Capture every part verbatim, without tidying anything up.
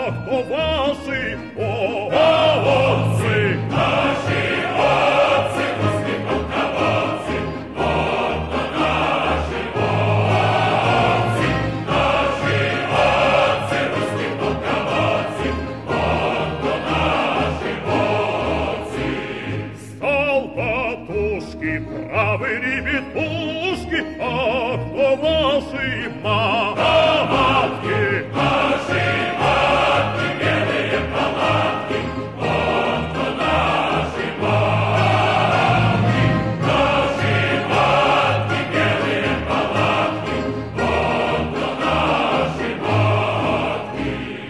а кто вас и отцы. Наши отцы, русские полководцы, вот кто наши отцы. Наши отцы, русские полководцы, вот кто наши отцы. Солдатушки, правы ребятушки, а кто ваши матки? Наши матки, белые палатки, вот кто наши матки. Наши матки, белые палатки, вот кто наши матки.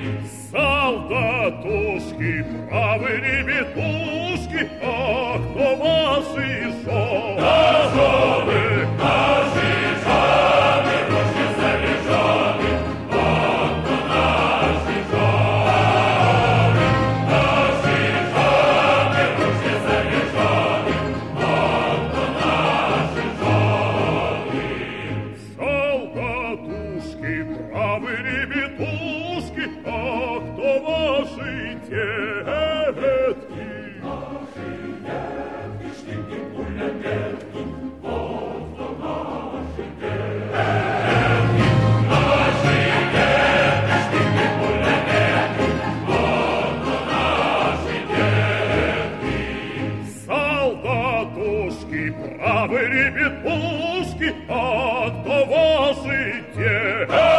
Солдатушки, правы ребятушки, а кто ваши жены? Наши жены, ружья заряжены, вот кто наши жены. Наши жены, ружья заряжены, вот кто наши жены. Солдатушки, правы ребятушки, а кто ваши детки? Наши детки, штыки, пулеметки, вот кто наши детки. Наши детки, штыки, пулеметки, вот кто наши детки. Солдатушки, правы ребятушки, а кто ваши детки?